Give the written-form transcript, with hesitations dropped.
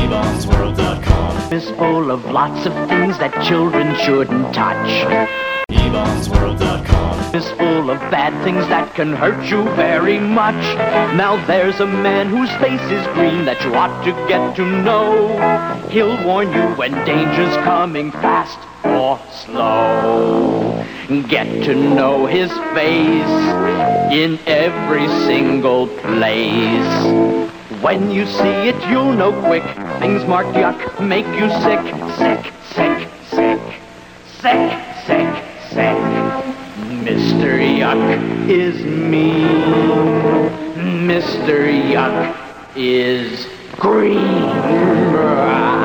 eBonsWorld.com is full of lots of things that children shouldn't touch. eBonsWorld.com Is full of bad things that can hurt you very much. Now there's a man whose face is green that you ought to get to know. He'll warn you when danger's coming fast or slow. Get to know his face in every single place. When you see it, you'll know quick. Things marked yuck make you sick, sick, sick, sick, sick, sick, sick. Mr. Yuck is mean. Mr. Yuck is green.